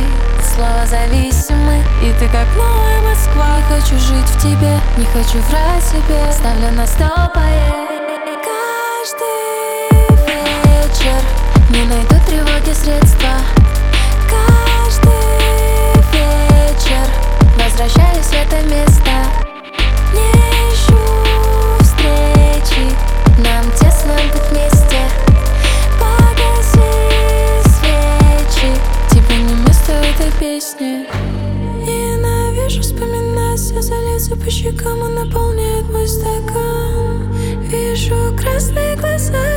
слова зависимы, и ты как новая Москва. Не хочу жить в тебе, не хочу врать себе, ставлю на стоп, каждый вечер не найду тревоги средства. Каждый вечер возвращаюсь в это место. Не ищу встречи, нам тесно быть вместе. Погаси свечи, тебе не место в этой песне. Ненавижу вспоминать, все залезу по щекам, и наполняет мой стакан. Вижу красные глаза